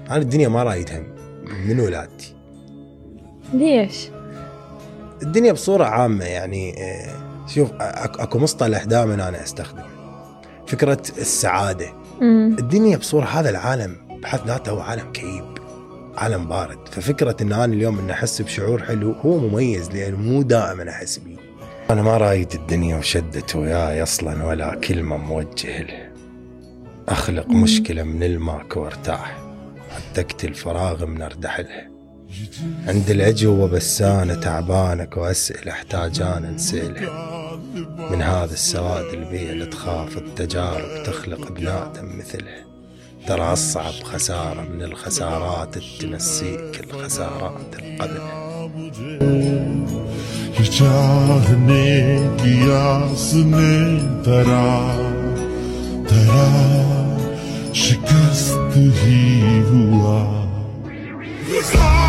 أنا الدنيا ما رايدها من ولادتي. ليش؟ الدنيا بصورة عامة يعني شوف أكو مصطلح دائما أنا أستخدمه، فكرة السعادة. الدنيا بصورة، هذا العالم بحد ذاته هو عالم كئيب، عالم بارد. ففكرة إن أنا اليوم إن أحس بشعور حلو هو مميز، لأن مو دائما أحس بيه. أنا ما رايد الدنيا وشدت وياي أصلا ولا كلمة موجه له. أخلق مشكلة من الماك وارتاح، حتى الفراغ من أردحلها. عند العجوة بسانة تعبانك وأسئلة احتاج أنا نسألها. من هذا السواد البيع اللي تخاف التجارب تخلق بنادم مثلها. ترى أصعب خسارة من الخسارات تنسيك الخسارات القبلها. शिकस्त ही हुआ।